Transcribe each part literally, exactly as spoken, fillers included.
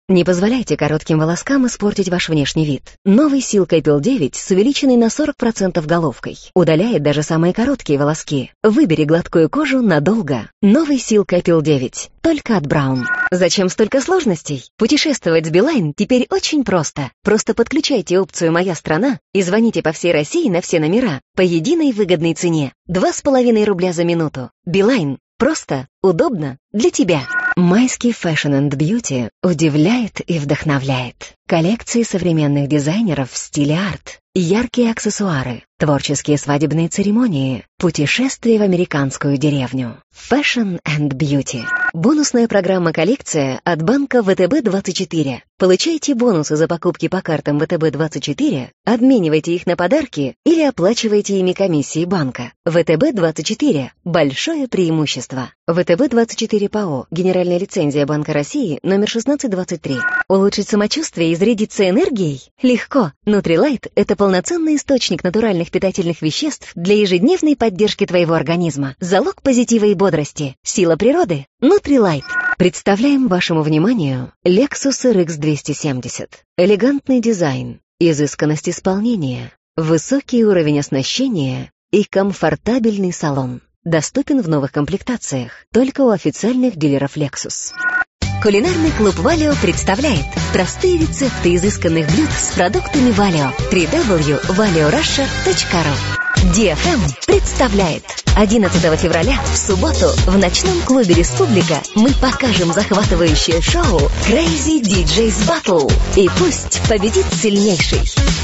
Не позволяйте коротким волоскам испортить ваш внешний вид. Новый Silk Appeal девять с увеличенной на сорок процентов головкой. Удаляет даже самые короткие волоски. Выбери гладкую кожу надолго. Новый Silk Appeal девять. Только от Браун. Зачем столько сложностей? Путешествовать с Билайн теперь очень просто. Просто подключайте опцию «Моя страна» и звоните по всей России на все номера по единой выгодной цене. Два с половиной рубля за минуту. Билайн. Просто, удобно, для тебя. Майский Fashion and Beauty удивляет и вдохновляет. Коллекции современных дизайнеров в стиле арт, яркие аксессуары, творческие свадебные церемонии, путешествия в американскую деревню. Fashion and Beauty. Бонусная программа «Коллекция» от банка вэ тэ бэ двадцать четыре. Получайте бонусы за покупки по картам вэ тэ бэ двадцать четыре, обменивайте их на подарки или оплачивайте ими комиссии банка. вэ тэ бэ двадцать четыре. Большое преимущество. вэ тэ бэ двадцать четыре ПАО. Генеральная лицензия Банка России номер шестнадцать двадцать три. Улучшить самочувствие и зарядиться энергией? Легко. Нутрилайт – это полноценный источник натуральных питательных веществ для ежедневной поддержки твоего организма. Залог позитива и бодрости. Сила природы. Нутрилайт. Представляем вашему вниманию Lexus эр икс двести семьдесят. Элегантный дизайн, изысканность исполнения, высокий уровень оснащения и комфортабельный салон. Доступен в новых комплектациях, только у официальных дилеров Lexus. Кулинарный клуб Валио представляет простые рецепты изысканных блюд с продуктами Валио. дабл ю дабл ю дабл ю точка валио раша точка ру. ди эф эм представляет одиннадцатого февраля в субботу в ночном клубе «Республика» мы покажем захватывающее шоу Crazy ди джейс Battle. И пусть победит сильнейший.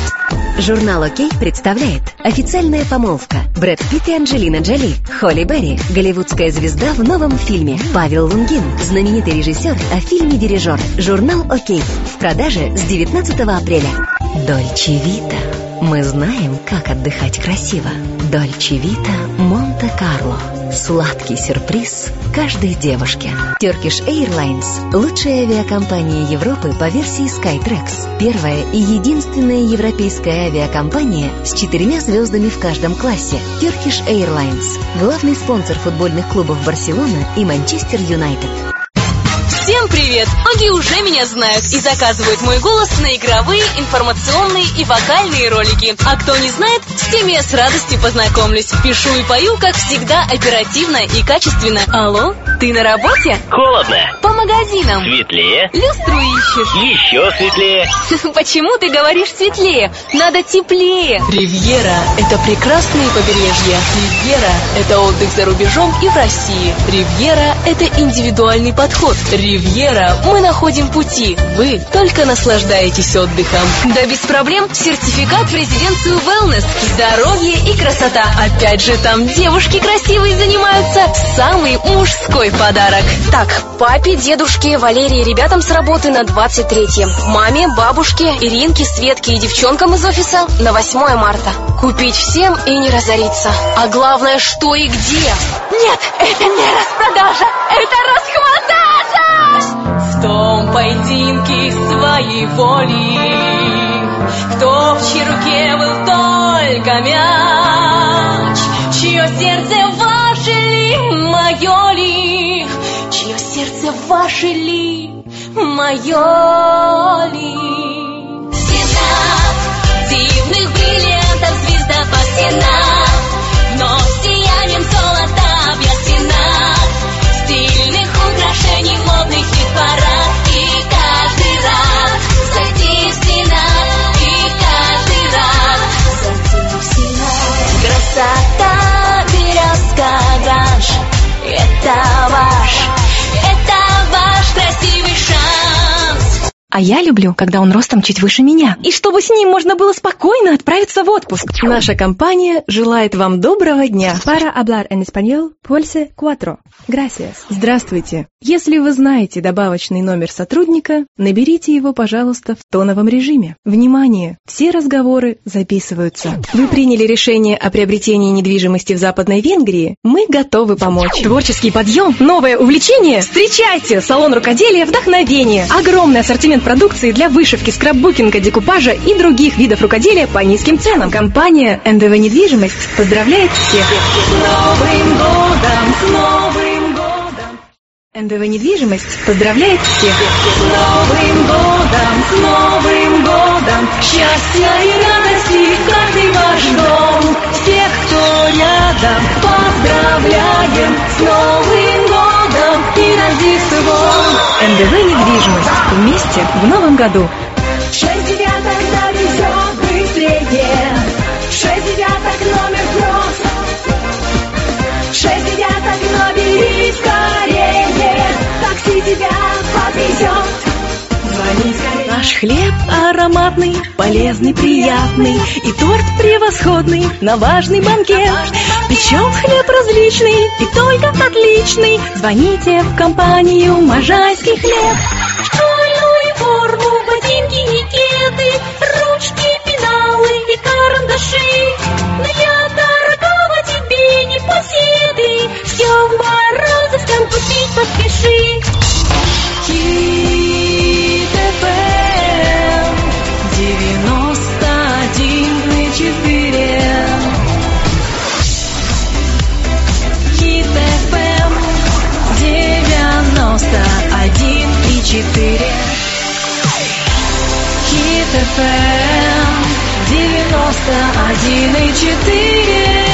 Журнал «Окей» представляет официальная помолвка. Брэд Питт и Анджелина Джоли, Холли Берри, голливудская звезда в новом фильме. Павел Лунгин, знаменитый режиссер о фильме «Дирижер». Журнал «Окей» в продаже с девятнадцатого апреля. Дольче Вита. Мы знаем, как отдыхать красиво. Дольче Вита Монте-Карло. Сладкий сюрприз каждой девушке. Turkish Airlines – лучшая авиакомпания Европы по версии Skytrax. Первая и единственная европейская авиакомпания с четырьмя звездами в каждом классе. Turkish Airlines – главный спонсор футбольных клубов Барселона и Манчестер Юнайтед. Всем привет! Многие уже меня знают и заказывают мой голос на игровые, информационные и вокальные ролики. А кто не знает, с теми я с радостью познакомлюсь. Пишу и пою, как всегда, оперативно и качественно. Алло, ты на работе? Холодно. По магазинам. Светлее. Люстру ищешь. Еще светлее. Почему ты говоришь светлее? Надо теплее. Ривьера – это прекрасные побережья. Ривьера – это отдых за рубежом и в России. Ривьера – это индивидуальный подход. Ривьера, мы находим пути. Вы только наслаждаетесь отдыхом. Да без проблем. Сертификат в резиденцию Wellness. Здоровье и красота. Опять же, там девушки красивые занимаются. Самый мужской подарок. Так, папе, дедушке, Валерии, ребятам с работы на двадцать третье. Маме, бабушке, Иринке, Светке и девчонкам из офиса на восьмое марта. Купить всем и не разориться. А главное, что и где. Нет, это не распродажа. Это расхватажа. В том поединке своей воли, кто в чьей руке был только мяч, чье сердце ваше ли, мое ли, чье сердце ваше ли, мое ли. Стена дивных бриллиантов, звезда по стенам, вновь сиянием золота объяснена, стильных украшений, модных хит-парад. И каждый рад зайти в Сенат, и каждый рад зайти в Сенат. Красота, березка, гранж, это ваш, это ваш красивый шанс. А я люблю, когда он ростом чуть выше меня. И чтобы с ним можно было спокойно отправиться в отпуск. Наша компания желает вам доброго дня. Para hablar en español, pulse cuatro. Gracias. Здравствуйте. Если вы знаете добавочный номер сотрудника, наберите его, пожалуйста, в тоновом режиме. Внимание! Все разговоры записываются. Вы приняли решение о приобретении недвижимости в Западной Венгрии? Мы готовы помочь. Творческий подъем, новое увлечение? Встречайте! Салон рукоделия «Вдохновение». Огромный ассортимент продукции для вышивки, скраббукинга, декупажа и других видов рукоделия по низким ценам. Компания эн дэ вэ Недвижимость поздравляет всех с Новым годом! С Новым годом! эн дэ вэ Недвижимость поздравляет всех с Новым годом! эн дэ вэ «Недвижимость». Вместе в новом году. Шесть девяток довезет быстрее. Шесть девяток номер просто. Шесть девяток, но бери скорее. Такси тебя подвезет. Звони скорее. Наш хлеб ароматный, полезный, приятный, и торт превосходный на важный банкет. Печем хлеб различный и только отличный. Звоните в компанию «Можайский хлеб». Школьную форму, ботинки и кеды, ручки, пеналы и карандаши. Для дорогого тебе не поседы, все в Морозовском купить поспеши. Хит эф эм девяносто один и четыре. Хит эф эм девяносто один и четыре. Хит эф эм девяносто один и четыре.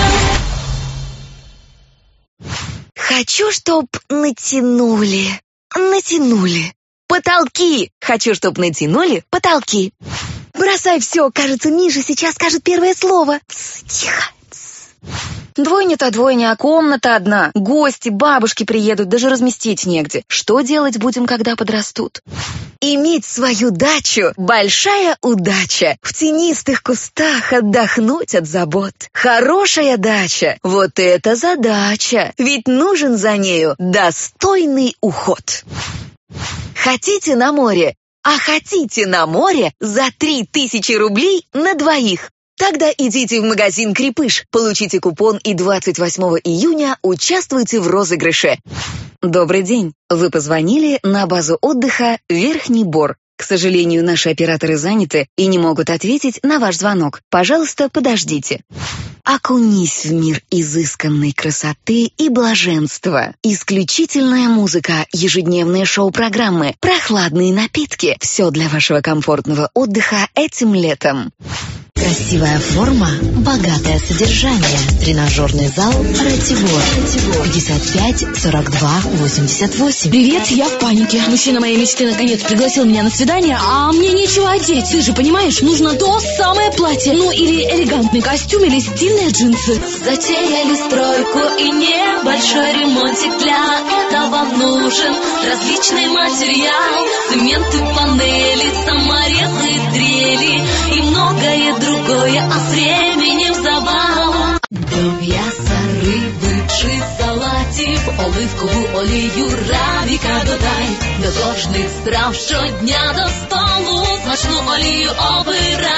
Хочу, чтоб натянули, натянули. Потолки! Хочу, чтоб натянули потолки. Бросай все, кажется, Миша сейчас скажет первое слово. Тс, тихо. Двойня-то двойня, а комната одна. Гости, бабушки приедут, даже разместить негде. Что делать будем, когда подрастут? Иметь свою дачу – большая удача. В тенистых кустах отдохнуть от забот. Хорошая дача – вот это задача. Ведь нужен за нею достойный уход. Хотите на море? А хотите на море за три тысячи рублей на двоих? Тогда идите в магазин «Крепыш», получите купон и двадцать восьмого июня участвуйте в розыгрыше. Добрый день. Вы позвонили на базу отдыха «Верхний Бор». К сожалению, наши операторы заняты и не могут ответить на ваш звонок. Пожалуйста, подождите. Окунись в мир изысканной красоты и блаженства. Исключительная музыка, ежедневные шоу-программы, прохладные напитки. Все для вашего комфортного отдыха этим летом. Красивая форма, богатое содержание. Тренажерный зал «Ратибор». пятьдесят пять сорок два восемьдесят восемь. Привет, я в панике. Мужчина моей мечты наконец пригласил меня на свидание, а мне нечего одеть. Ты же понимаешь, нужно то самое платье. Ну или элегантный костюм, или стильные джинсы. Затеяли стройку и небольшой ремонтик. Для этого нужен различный материал. Цементы, панели, саморезы, дрели и многое другое, а с временем завал. До м'яса, риби чи салатів, оливкову олію, равіка додай. До кожних страв щодня до столу смачну олію обирай.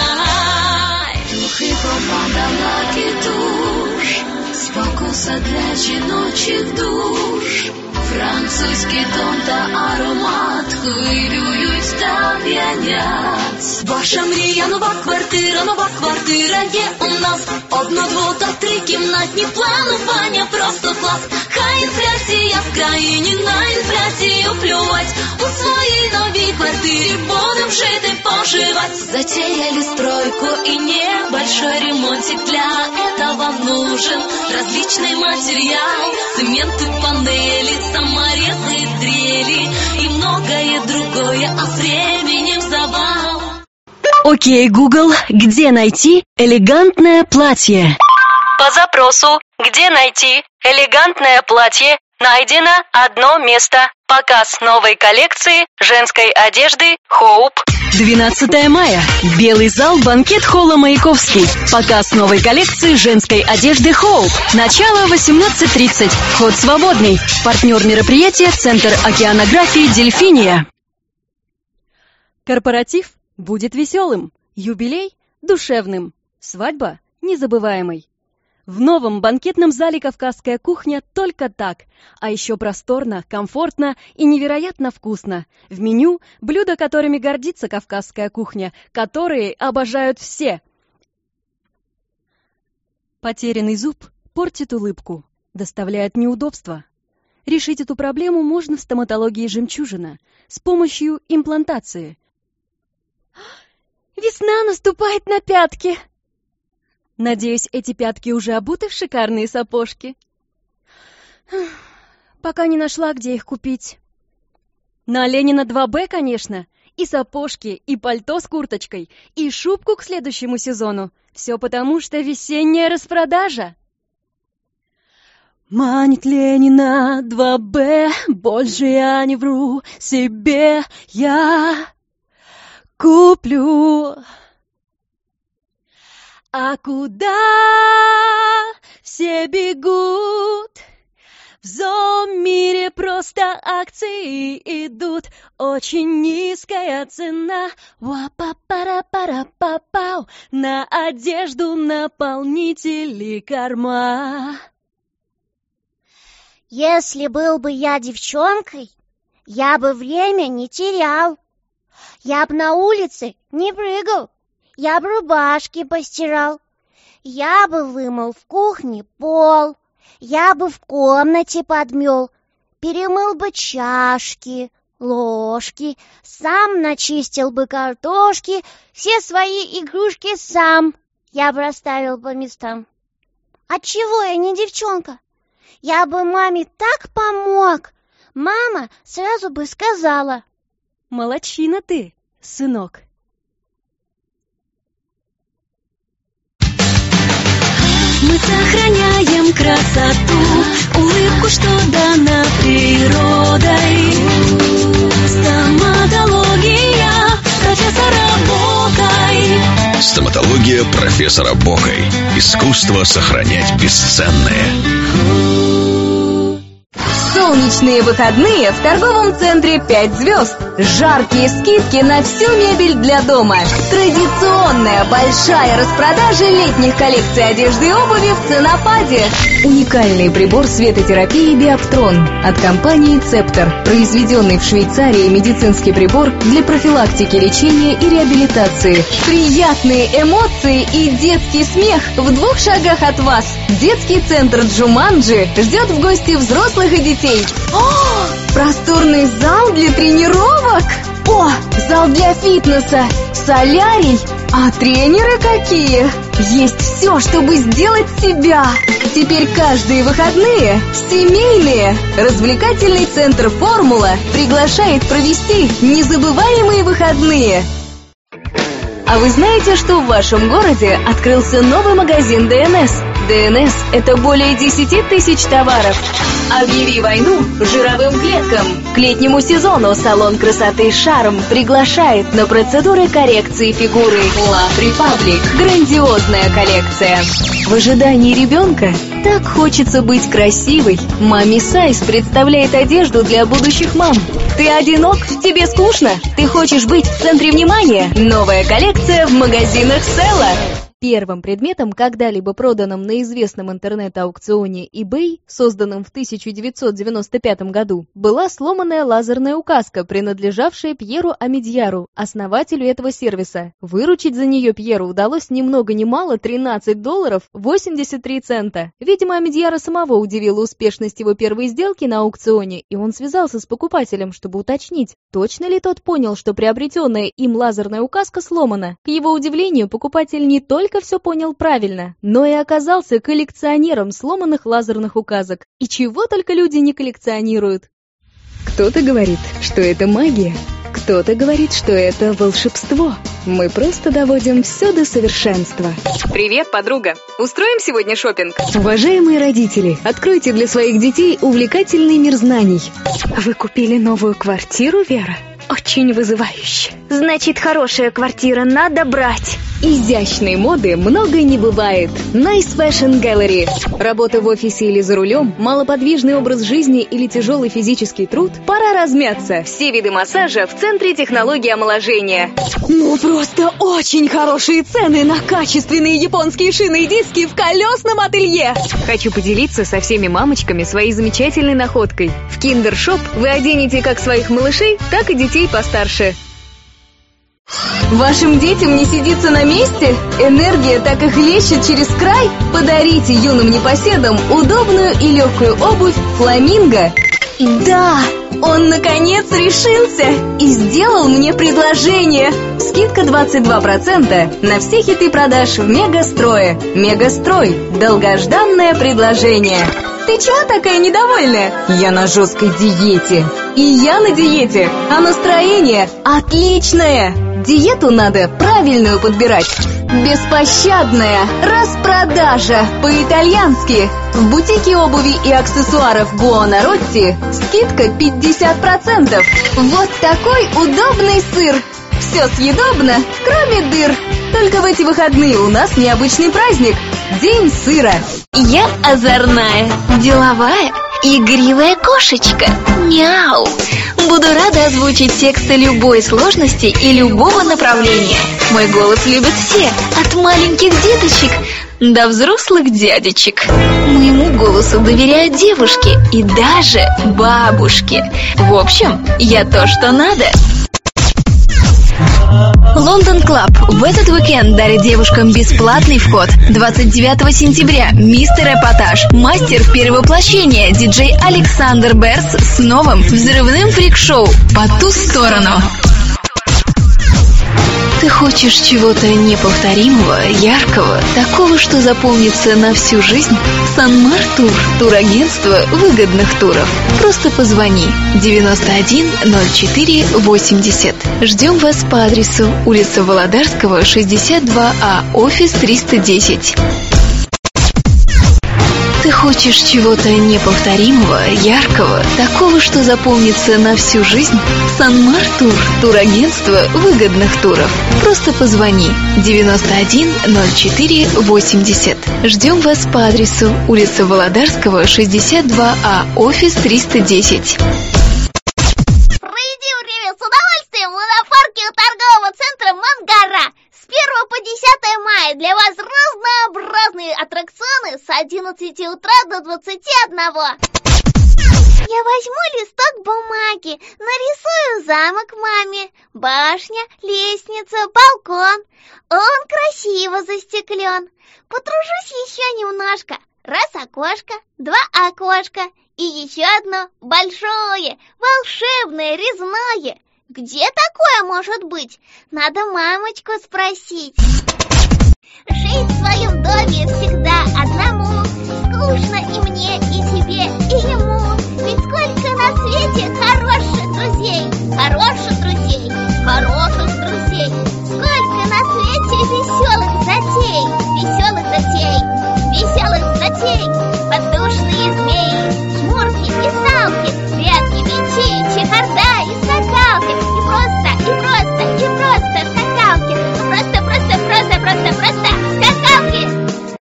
Духи помада, лаки, туш, спокуса для жіночих душ. Французький тон та аромат хвилюють та п'янять. Ваша мрія, нова квартира, нова квартира є у нас. Одну, дву та три кімнатні, планування просто клас. Хай інфляція в країні, на інфляцію плювать. У своїй новій квартирі будем жити, поживать. Затеяли стройку и небольшой ремонтик. Для этого нужен различный материал. Цементы, панели, саморезы, дрели и многое другое, а с временем завал. Окей, Google, где найти элегантное платье? По запросу «Где найти элегантное платье» найдено одно место. Показ новой коллекции женской одежды «Хоуп». двенадцатого мая. Белый зал банкет-холла «Маяковский». Показ новой коллекции женской одежды «Хоуп». Начало восемнадцать тридцать. Вход свободный. Партнер мероприятия «Центр океанографии Дельфиния». Корпоратив будет веселым, юбилей – душевным, свадьба – незабываемой. В новом банкетном зале «Кавказская кухня» только так, а еще просторно, комфортно и невероятно вкусно. В меню – блюда, которыми гордится «Кавказская кухня», которые обожают все. Потерянный зуб портит улыбку, доставляет неудобства. Решить эту проблему можно в стоматологии «Жемчужина» с помощью имплантации. Весна наступает на пятки. Надеюсь, эти пятки уже обуты в шикарные сапожки. Пока не нашла, где их купить. На Ленина два бэ, конечно. И сапожки, и пальто с курточкой, и шубку к следующему сезону. Все потому, что весенняя распродажа. Манит Ленина два бэ, больше я не вру себе, я куплю. А куда все бегут? В зоомире просто акции идут, очень низкая цена, уа-па-пара-пара-па-пау, на одежду наполнители корма. Если был бы я девчонкой, я бы время не терял. Я б на улице не прыгал, я б рубашки постирал, я бы вымыл в кухне пол. Я бы в комнате подмел, перемыл бы чашки, ложки, сам начистил бы картошки, все свои игрушки сам я бы расставил по местам. Отчего я не девчонка? Я бы маме так помог, мама сразу бы сказала. Молодчина ты, сынок. Мы сохраняем красоту, улыбку, что дана природой. Стоматология профессора Бокой. Стоматология профессора Бокой. Искусство сохранять бесценное. Солнечные выходные в торговом центре пять звезд. Жаркие скидки на всю мебель для дома. Традиционная большая распродажа летних коллекций одежды и обуви в ценопаде. Уникальный прибор светотерапии Биоптрон от компании Цептор. Произведенный в Швейцарии медицинский прибор для профилактики, лечения и реабилитации. Приятные эмоции и детский смех в двух шагах от вас. Детский центр Джуманджи ждет в гости взрослых и детей. О, просторный зал для тренировок. О, зал для фитнеса, солярий. А тренеры какие? Есть все, чтобы сделать себя. Теперь каждые выходные семейные. Развлекательный центр «Формула» приглашает провести незабываемые выходные. А вы знаете, что в вашем городе открылся новый магазин Дэ Эн Эс? Дэ Эн Эс – это более десяти тысяч товаров. Объяви войну жировым клеткам. К летнему сезону салон красоты «Шарм» приглашает на процедуры коррекции фигуры. Love Republic – грандиозная коллекция. В ожидании ребенка так хочется быть красивой. Мами Сайз представляет одежду для будущих мам. Ты одинок? Тебе скучно? Ты хочешь быть в центре внимания? Новая коллекция в магазинах Села. Первым предметом, когда-либо проданным на известном интернет-аукционе eBay, созданном в тысяча девятьсот девяносто пятом году, была сломанная лазерная указка, принадлежавшая Пьеру Амидьяру, основателю этого сервиса. Выручить за нее Пьеру удалось ни много ни мало тринадцать долларов восемьдесят три цента. Видимо, Амидьяра самого удивила успешность его первой сделки на аукционе, и он связался с покупателем, чтобы уточнить, точно ли тот понял, что приобретенная им лазерная указка сломана. К его удивлению, покупатель не только все понял правильно, но и оказался коллекционером сломанных лазерных указок. И чего только люди не коллекционируют. Кто-то говорит, что это магия, кто-то говорит, что это волшебство. Мы просто доводим все до совершенства. Привет, подруга! Устроим сегодня шопинг? Уважаемые родители, откройте для своих детей увлекательный мир знаний. Вы купили новую квартиру, Вера? Очень вызывающе. Значит, хорошая квартира, надо брать. Изящной моды много не бывает. Nice Fashion Gallery. Работа в офисе или за рулем, малоподвижный образ жизни или тяжелый физический труд? Пора размяться. Все виды массажа в Центре технологий омоложения. Ну, просто очень хорошие цены на качественные японские шины и диски в колесном ателье. Хочу поделиться со всеми мамочками своей замечательной находкой. В Киндер-шоп вы оденете как своих малышей, так и детей постарше. Вашим детям не сидится на месте? Энергия так и хлещет через край? Подарите юным непоседам удобную и легкую обувь «Фламинго». Да, он наконец решился и сделал мне предложение. Скидка двадцать два процента на все хиты продаж в Мегастрое. Мегастрой. Долгожданное предложение. ты чего такая недовольная? Я на жесткой диете. И я на диете, а настроение отличное. Диету надо правильную подбирать. Беспощадная распродажа по-итальянски. В бутике обуви и аксессуаров Буонаротти скидка пятьдесят процентов. Вот такой удобный сыр. Все съедобно, кроме дыр. Только в эти выходные у нас необычный праздник – День сыра. Я озорная, деловая, игривая кошечка. Мяу. Буду рада озвучить тексты любой сложности и любого направления. Мой голос любят все, от маленьких деточек до взрослых дядечек. Моему голосу доверяют девушки и даже бабушки. В общем, я то, что надо. Лондон Клаб в этот уикенд дарит девушкам бесплатный вход. двадцать девятого сентября мистер Эпатаж, мастер перевоплощения, диджей Александр Берс с новым взрывным фрик-шоу «По ту сторону». Ты хочешь чего-то неповторимого, яркого, такого, что запомнится на всю жизнь? Санмар Тур, турагентство выгодных туров. Просто позвони девяносто один ноль четыре восемьдесят. Ждем вас по адресу улица Володарского, шестьдесят два А, офис триста десять. Ты хочешь чего-то неповторимого, яркого, такого, что запомнится на всю жизнь? Санмар Тур, турагентство выгодных туров. Просто позвони девяносто один ноль четыре восемьдесят. Ждем вас по адресу улица Володарского, шестьдесят два А, офис триста десять. Проведи время с удовольствием в лунопарке у торгового центра «Мангара». С первого по десятое мая для вас разнообразные аттракционы с одиннадцати утра до двадцати одного. Я возьму листок бумаги, нарисую замок маме, башня, лестница, балкон. Он красиво застеклен. Потружусь еще немножко. Раз окошко, два окошка и еще одно большое, волшебное, резное. Где такое может быть? Надо мамочку спросить. Жить в своем доме всегда одному. Скучно и мне, и тебе, и ему. Ведь сколько на свете хороших друзей. Хороших друзей, хороших друзей. Сколько на свете веселых затей. Веселых затей, веселых затей. Воздушные змеи, жмурки и салки, прятки, мечи, чехарда и скакалки. И просто, и просто, и просто скакалки. Просто, просто, просто, просто, просто скакалки.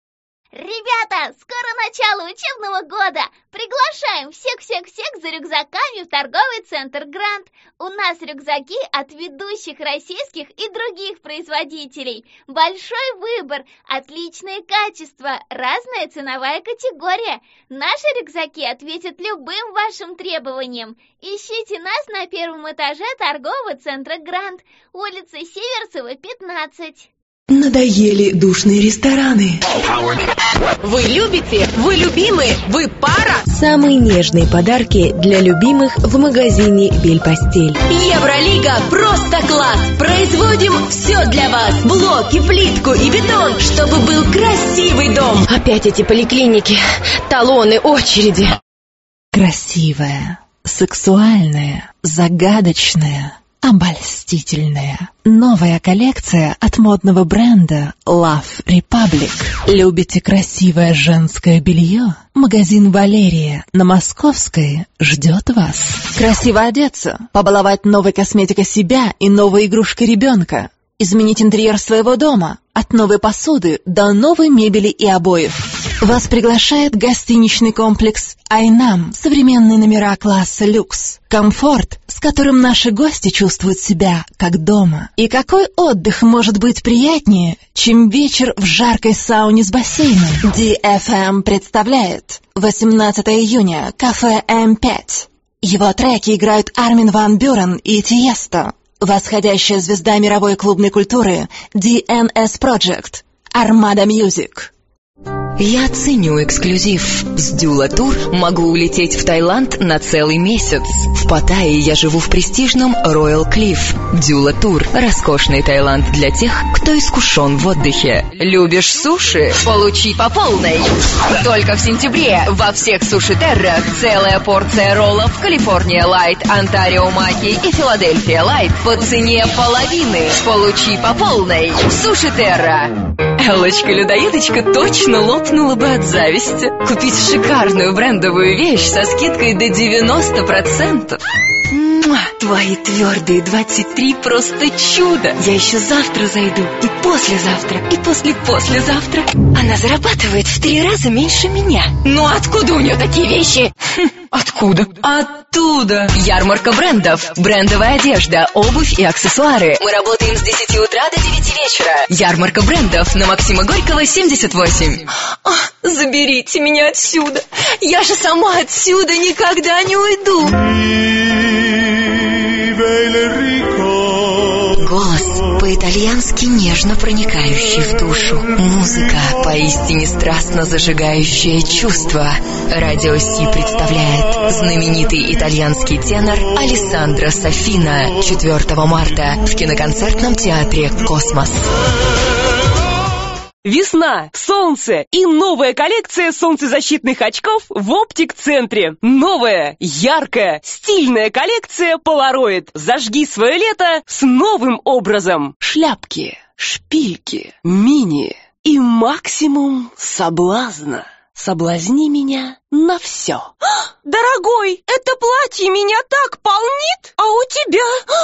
Ребята, скоро начало учебного года. Приглашаем всех-всех-всех за рюкзаками в торговый центр «Грант». У нас рюкзаки от ведущих российских и других производителей. Большой выбор, отличное качество, разная ценовая категория. Наши рюкзаки ответят любым вашим требованиям. Ищите нас на первом этаже торгового центра «Грант», улица Северцева, пятнадцать. Надоели душные рестораны. Вы любите? Вы любимые? Вы пара? Самые нежные подарки для любимых в магазине «Бельпостель». Евролига просто класс! Производим все для вас. Блоки, плитку и бетон, чтобы был красивый дом. Опять эти поликлиники, талоны, очереди. Красивая, сексуальная, загадочная, обольстительная. Новая коллекция от модного бренда Love Republic. Любите красивое женское белье? Магазин «Валерия» на Московской ждет вас. Красиво одеться, побаловать новой косметикой себя и новой игрушкой ребенка. Изменить интерьер своего дома от новой посуды до новой мебели и обоев. Вас приглашает гостиничный комплекс «Айнам». Современные номера класса люкс. Комфорт, с которым наши гости чувствуют себя как дома. И какой отдых может быть приятнее, чем вечер в жаркой сауне с бассейном? ди эф эм представляет восемнадцатого июня, кафе эм пять. Его треки играют Армин ван Бюрен и Тиесто. Восходящая звезда мировой клубной культуры ди эн эс Project, Armada Music. Я ценю эксклюзив. С Дюла Тур могу улететь в Таиланд на целый месяц. В Паттайе я живу в престижном Royal Cliff. Дюла Тур – роскошный Таиланд для тех, кто искушен в отдыхе. Любишь суши? Получи по полной. Только в сентябре во всех суши-террах целая порция роллов Калифорния Лайт, Онтарио Маки и Филадельфия Лайт по цене половины. Получи по полной. Суши-терра. Эллочка-людоедочка точно лопнула бы от зависти. Купить шикарную брендовую вещь со скидкой до девяносто процентов. Муа, твои твердые двадцать три просто чудо. Я еще завтра зайду, и послезавтра, и после-послезавтра. Она зарабатывает в три раза меньше меня. Ну откуда у нее такие вещи? Откуда? Оттуда! Ярмарка брендов. Брендовая одежда, обувь и аксессуары. Мы работаем с десяти утра до девяти вечера. Ярмарка брендов на Максима Горького, семьдесят восемь. О, заберите меня отсюда. Я же сама отсюда никогда не уйду. Голос по-итальянски нежно проникающий в душу. Музыка, поистине страстно зажигающая чувства. Радио Си представляет знаменитый итальянский тенор Алессандро Сафина четвёртого марта в киноконцертном театре «Космос». Весна, солнце и новая коллекция солнцезащитных очков в Оптик-центре. Новая, яркая, стильная коллекция Polaroid. Зажги свое лето с новым образом. Шляпки, шпильки, мини и максимум соблазна. Соблазни меня на все. Дорогой, это платье меня так полнит, а у тебя...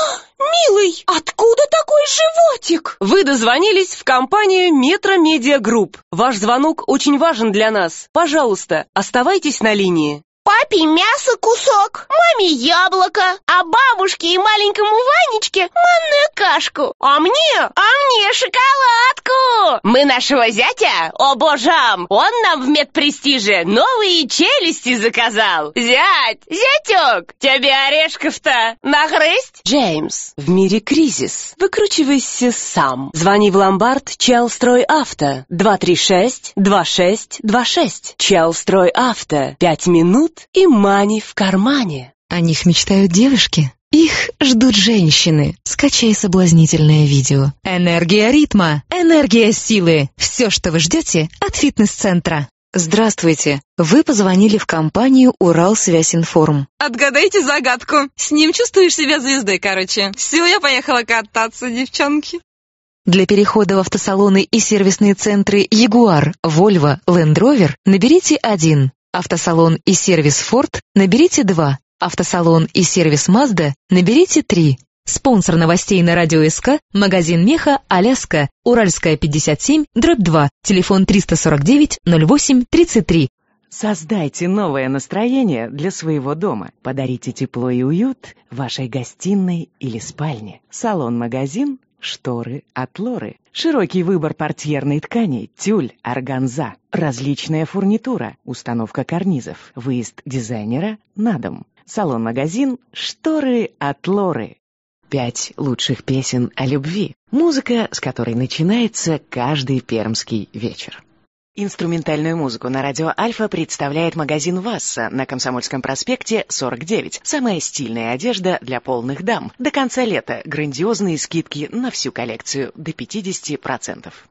Милый, откуда такой животик? Вы дозвонились в компанию Метро Медиа Групп. Ваш звонок очень важен для нас. Пожалуйста, оставайтесь на линии. Папе мясо кусок, маме яблоко, а бабушке и маленькому Ванечке манную кашку. А мне, а мне шоколадку. Мы нашего зятя обожаем. Он нам в медпрестиже новые челюсти заказал. Зять, зятек, тебе орешков-то нагрызть? Джеймс, в мире кризис. Выкручивайся сам. Звони в ломбард Челстройавто. два три шесть два шесть два шесть. Челстройавто. Пять минут и мани в кармане. О них мечтают девушки. Их ждут женщины. Скачай соблазнительное видео. Энергия ритма, энергия силы. Все, что вы ждете от фитнес-центра. Здравствуйте. Вы позвонили в компанию «Уралсвязьинформ». Отгадайте загадку. С ним чувствуешь себя звездой, короче. Все, я поехала кататься, девчонки. Для перехода в автосалоны и сервисные центры «Ягуар», «Вольво», «Ленд Ровер» наберите один. Автосалон и сервис «Форд» наберите два. Автосалон и сервис «Мазда» наберите три. Спонсор новостей на радио СК, магазин меха «Аляска», Уральская, пятьдесят семь, дробь два, телефон триста сорок девять ноль восемь тридцать три. Создайте новое настроение для своего дома. Подарите тепло и уют вашей гостиной или спальне. Салон-магазин «Шторы от Лоры». Широкий выбор портьерной ткани, тюль, органза, различная фурнитура, установка карнизов, выезд дизайнера на дом. Салон-магазин «Шторы от Лоры». Пять лучших песен о любви. Музыка, с которой начинается каждый пермский вечер. Инструментальную музыку на радио Альфа представляет магазин Васса на Комсомольском проспекте сорок девять. Самая стильная одежда для полных дам. До конца лета грандиозные скидки на всю коллекцию до пятьдесят процентов.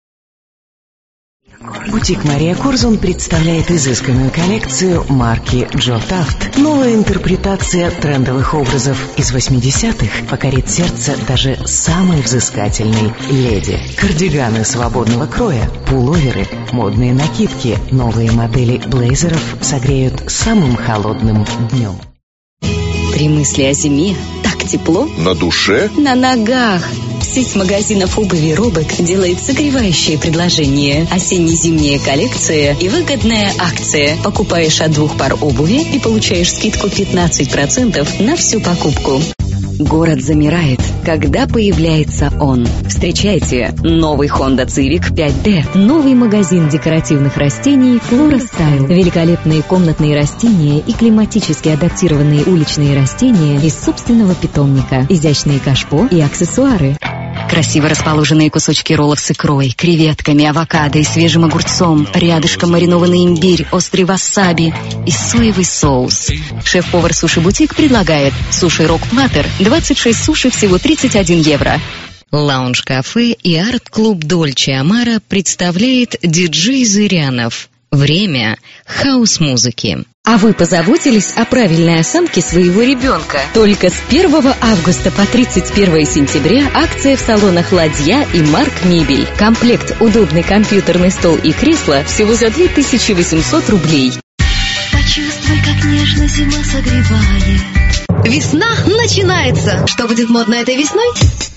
Бутик Мария Корзун представляет изысканную коллекцию марки Джо Тафт. Новая интерпретация трендовых образов из восьмидесятых покорит сердце даже самой взыскательной леди. Кардиганы свободного кроя, пуловеры, модные накидки, новые модели блейзеров согреют самым холодным днем. При мысли о зиме так тепло. На душе? На ногах. Сеть магазинов обуви «Робек» делает согревающее предложение. Осенне-зимняя коллекция и выгодная акция. Покупаешь от двух пар обуви и получаешь скидку пятнадцать процентов на всю покупку. Город замирает, когда появляется он. Встречайте новый Honda Civic пять дэ. Новый магазин декоративных растений Flora Style. Великолепные комнатные растения и климатически адаптированные уличные растения из собственного питомника. Изящные кашпо и аксессуары. Красиво расположенные кусочки роллов с икрой, креветками, авокадо и свежим огурцом, рядышком маринованный имбирь, острый васаби и соевый соус. Шеф-повар суши-бутик предлагает суши-рок-платтер, двадцать шесть суши, всего тридцать один евро. Лаунж-кафе и арт-клуб Дольче Амара представляет диджей Зырянов. Время хаус-музыки. А вы позаботились о правильной осанке своего ребенка? Только с первого августа по тридцать первое сентября акция в салонах «Ладья» и «Марк Мебель». Комплект удобный компьютерный стол и кресло всего за две тысячи восемьсот рублей. Почувствуй, как нежно зима согревает. Весна начинается. Что будет модно этой весной?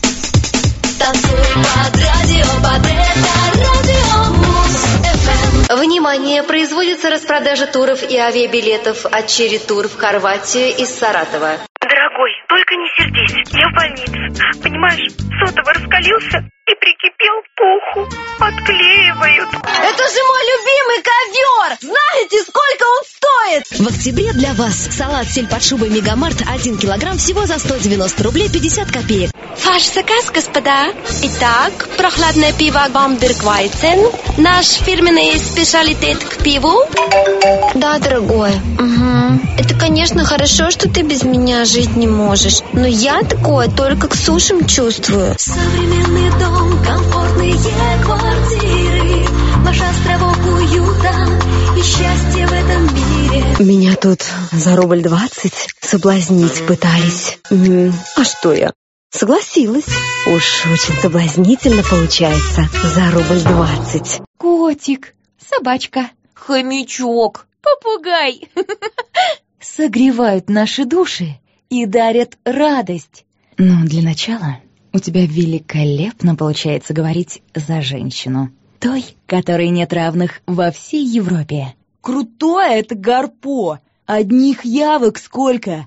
Танцуй под радио, под это радио Муз-эф эм. Внимание! Производится распродажа туров и авиабилетов от Черри Тур в Хорватию из Саратова. Дорогой, только не сердись, я в больнице. Понимаешь, сотовый раскалился и прикипел к уху. Отклеивают. Это же мой любимый ковер! Знаете, сколько он стоит? В октябре для вас салат сель под шубой Мегамарт один килограмм всего за сто девяносто рублей пятьдесят копеек. Ваш заказ, господа. Итак, прохладное пиво Бамберг-Вайцен. Наш фирменный специалитет к пиву. Да, дорогой. Угу. Это, конечно, хорошо, что ты без меня жить не можешь. Но я такое только к сушам чувствую. Современный дом, комфортные квартиры, ваш островок уюта и счастья в этом мире. Меня тут за рубль двадцать соблазнить пытались. М-м, а что я? Согласилась. Уж очень соблазнительно получается за рубль двадцать. Котик, собачка, хомячок, попугай. Согревают наши души и дарят радость. Но для начала у тебя великолепно получается говорить за женщину. Той, которой нет равных во всей Европе. Крутое это гарпо. Одних явок сколько?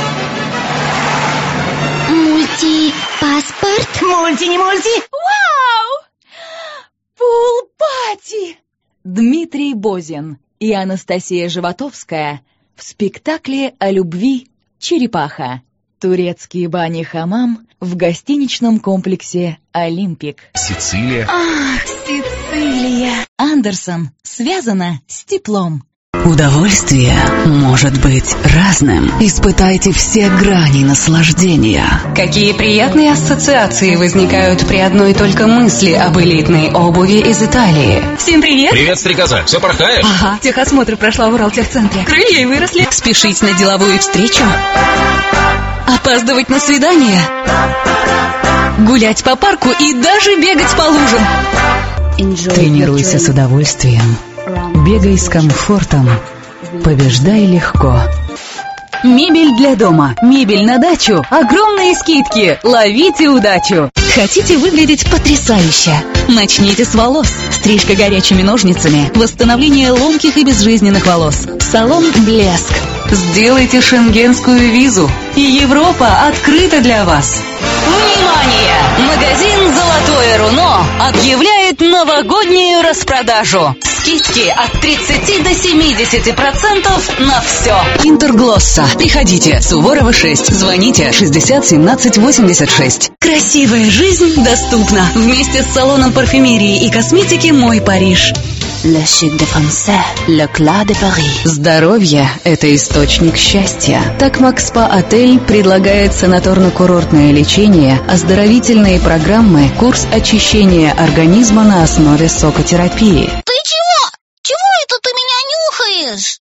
Мульти-паспорт? Мульти, не мульти? Вау! Пул-пати! Дмитрий Бозин и Анастасия Животовская в спектакле о любви «Черепаха». Турецкие бани-хамам в гостиничном комплексе «Олимпик». Сицилия. Ах, Сицилия! Андерсон связано с теплом. Удовольствие может быть разным. Испытайте все грани наслаждения. Какие приятные ассоциации возникают при одной только мысли об элитной обуви из Италии. Всем привет! Привет, стрекоза. Все порхаешь? Ага, техосмотр прошла в Уралтехцентре. Крылья выросли. Спешить на деловую встречу? Опаздывать на свидание? Гулять по парку и даже бегать по лужам? Тренируйся с удовольствием. Бегай с комфортом. Побеждай легко. Мебель для дома, мебель на дачу, огромные скидки. Ловите удачу. Хотите выглядеть потрясающе? Начните с волос. Стрижка горячими ножницами, восстановление ломких и безжизненных волос. Салон «Блеск». Сделайте шенгенскую визу, и Европа открыта для вас. Внимание! Магазин «Золотое руно» объявляет новогоднюю распродажу. Скидки от тридцати до семидесяти процентов на все. Интерглосса. Приходите. Суворова шесть. Звоните шестьдесят семнадцать восемьдесят шесть. Красивая жизнь доступна. Вместе с салоном парфюмерии и косметики «Мой Париж». Le chic de français, le clas de Paris. Здоровье – это источник счастья. Так Макспа-отель предлагает санаторно-курортное лечение, оздоровительные программы, курс очищения организма на основе сокотерапии. Ты чего? Чего это ты меня нюхаешь?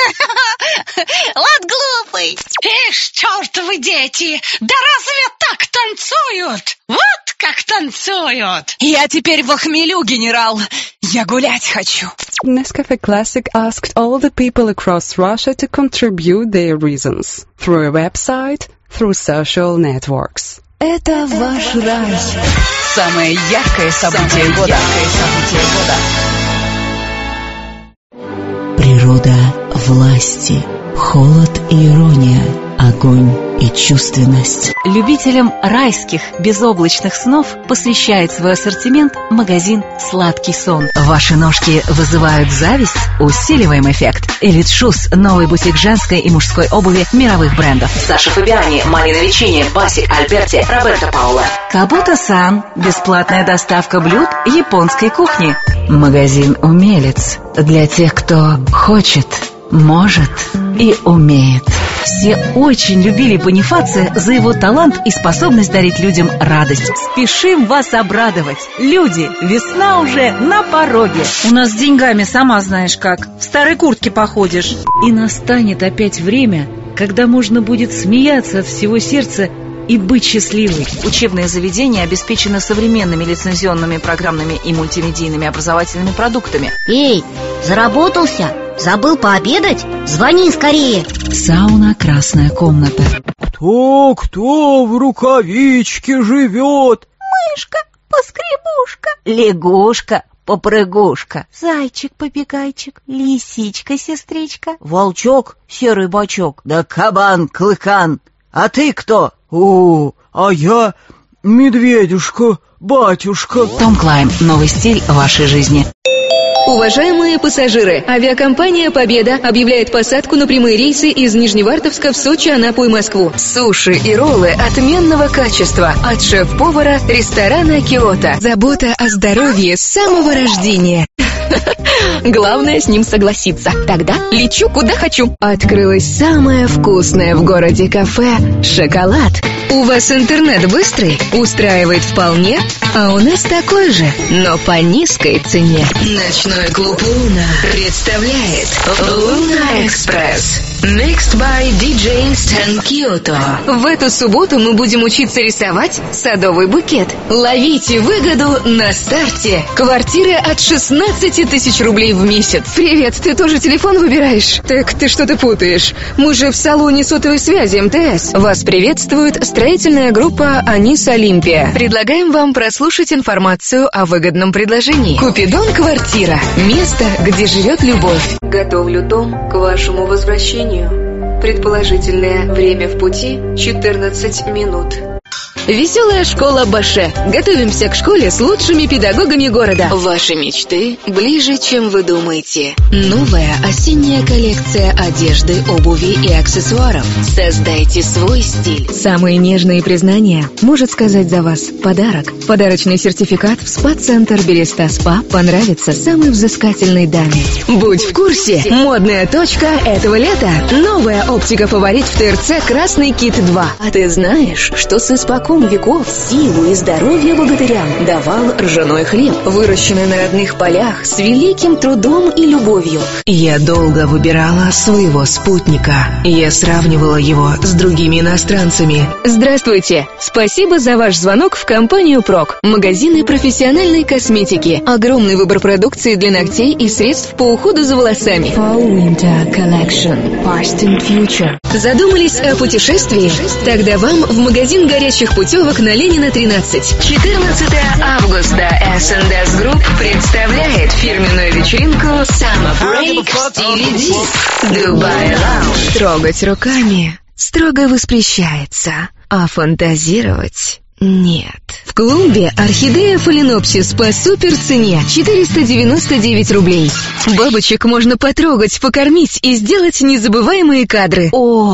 Вот глупый. Ишь, чертовы дети, да разве так танцуют? Вот как танцуют. Я теперь в хмелю, генерал. Я гулять хочу. Nescafe Classic asked all the people across Russia to contribute their reasons through a website, through social networks. Это ваш рай. Самое яркое событие года. Природа власти, холод и ирония, огонь и чувственность. Любителям райских безоблачных снов посвящает свой ассортимент магазин «Сладкий сон». Ваши ножки вызывают зависть? Усиливаем эффект. Elite Shoes – новый бутик женской и мужской обуви мировых брендов. Саша Фабиани, Марина Вичини, Басик Альберти, Роберто Паула. Кабуто-сан – бесплатная доставка блюд японской кухни. Магазин «Умелец» для тех, кто хочет, может и умеет. Все очень любили Бонифация за его талант и способность дарить людям радость. Спешим вас обрадовать. Люди, весна уже на пороге. У нас с деньгами сама знаешь как. В старой куртке походишь. И настанет опять время, когда можно будет смеяться от всего сердца и быть счастливой. Учебное заведение обеспечено современными лицензионными программными и мультимедийными образовательными продуктами. Эй, заработался? Забыл пообедать? Звони скорее. Сауна «Красная комната». Кто, кто в рукавичке живет? Мышка, поскребушка. Лягушка, попрыгушка. Зайчик-побегайчик, лисичка-сестричка. Волчок, серый бочок. Да кабан-клыкан. А ты кто? О, а я медведюшка, батюшка. Том Клайм. Новый стиль вашей жизни. Уважаемые пассажиры, авиакомпания «Победа» объявляет посадку на прямые рейсы из Нижневартовска в Сочи, Анапу и Москву. Суши и роллы отменного качества от шеф-повара ресторана «Киото». Забота о здоровье с самого рождения. Главное с ним согласиться. Тогда лечу куда хочу. Открылось самое вкусное в городе кафе «Шоколад». У вас интернет быстрый? Устраивает вполне? А у нас такой же, но по низкой цене. Ночной клуб «Луна» представляет «Луна Экспресс». Mixed by ди джей Stan Kyoto. В эту субботу мы будем учиться рисовать садовый букет. Ловите выгоду на старте. Квартиры от шестнадцати тысяч рублей в месяц. Привет, ты тоже телефон выбираешь? Так ты что-то путаешь. Мы же в салоне сотовой связи эм тэ эс. Вас приветствует строительная группа «Анис Олимпия». Предлагаем вам прослушать информацию о выгодном предложении. Купидон Квартира. Место, где живет любовь. Готовлю дом к вашему возвращению. Предположительное время в пути четырнадцать минут. Веселая школа Баше. Готовимся к школе с лучшими педагогами города. Ваши мечты ближе, чем вы думаете. Новая осенняя коллекция одежды, обуви и аксессуаров. Создайте свой стиль. Самые нежные признания может сказать за вас подарок. Подарочный сертификат в спа-центр Береста Спа понравится самой взыскательной даме. Будь в курсе. Модная точка этого лета. Новая оптика-фаворит в тэ эр цэ «Красный кит два». А ты знаешь, что с испокон веков силу и здоровье богатырям давал ржаной хлеб, выращенный на родных полях с великим трудом и любовью. Я долго выбирала своего спутника. Я сравнивала его с другими иностранцами. Здравствуйте! Спасибо за ваш звонок в компанию «Прок». Магазины профессиональной косметики. Огромный выбор продукции для ногтей и средств по уходу за волосами. Fall Winter Collection. Past and Future. Задумались о путешествии? Тогда вам в магазин горячих путевок на Ленина тринадцать. четырнадцатого августа эс энд эс Group представляет фирменную вечеринку Summer Break в стиле диск. Dubai Lounge. Трогать руками строго воспрещается, а фантазировать нет. В клубе «Орхидея Фаленопсис» по супер цене четыреста девяносто девять рублей. Бабочек можно потрогать, покормить и сделать незабываемые кадры.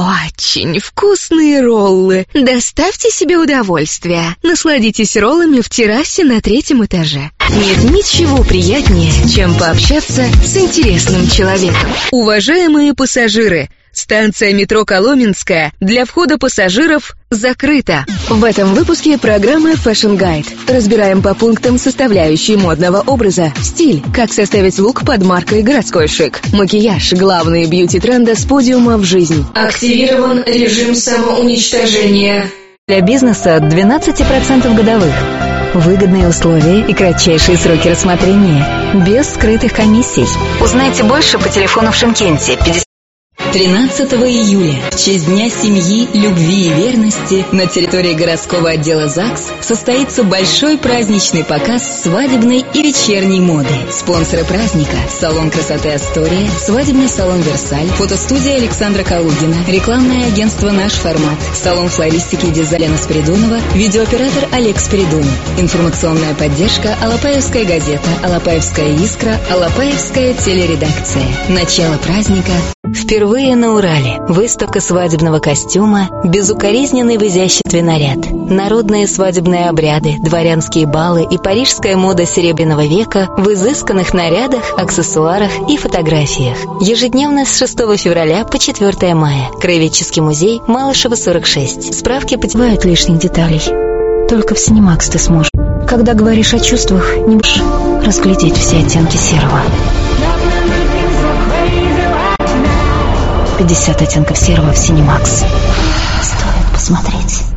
Очень вкусные роллы. Доставьте себе удовольствие. Насладитесь роллами в террасе на третьем этаже. Нет ничего приятнее, чем пообщаться с интересным человеком. Уважаемые пассажиры, станция метро Коломенская для входа пассажиров закрыта. В этом выпуске программы Fashion Guide. Разбираем по пунктам составляющие модного образа. Стиль, как составить лук под маркой городской шик. Макияж, главные бьюти-тренды с подиума в жизнь. Активирован режим самоуничтожения. Для бизнеса двенадцать процентов годовых. Выгодные условия и кратчайшие сроки рассмотрения. Без скрытых комиссий. Узнайте больше по телефону в Шымкенте пятьдесят. тринадцатого июля, в честь Дня семьи, любви и верности, на территории городского отдела ЗАГС состоится большой праздничный показ свадебной и вечерней моды. Спонсоры праздника – салон красоты «Астория», свадебный салон «Версаль», фотостудия Александра Калугина, рекламное агентство «Наш формат», салон флористики и дизайна Спиридонова, видеооператор Олег Спиридонов, информационная поддержка Алапаевская газета, Алапаевская искра, Алапаевская телередакция. Начало праздника. Впервые на Урале. Выставка свадебного костюма, безукоризненный в изяществе наряд. Народные свадебные обряды, дворянские балы и парижская мода Серебряного века в изысканных нарядах, аксессуарах и фотографиях. Ежедневно с шестого февраля по четвёртое мая. Краеведческий музей, Малышева, сорок шесть. Справки потевают лишних деталей. Только в Cinemax ты сможешь. Когда говоришь о чувствах, не можешь разглядеть все оттенки серого. пятьдесят оттенков серого в Cinemax. Стоит посмотреть.